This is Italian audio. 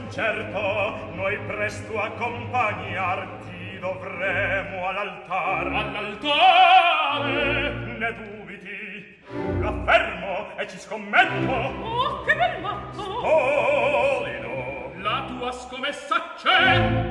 concerto, noi presto accompagnarti dovremo all'altar. All'altare? Ne dubiti? L'affermo e ci scommetto. Oh, che bel matto! Spolino! La tua scommessa c'è!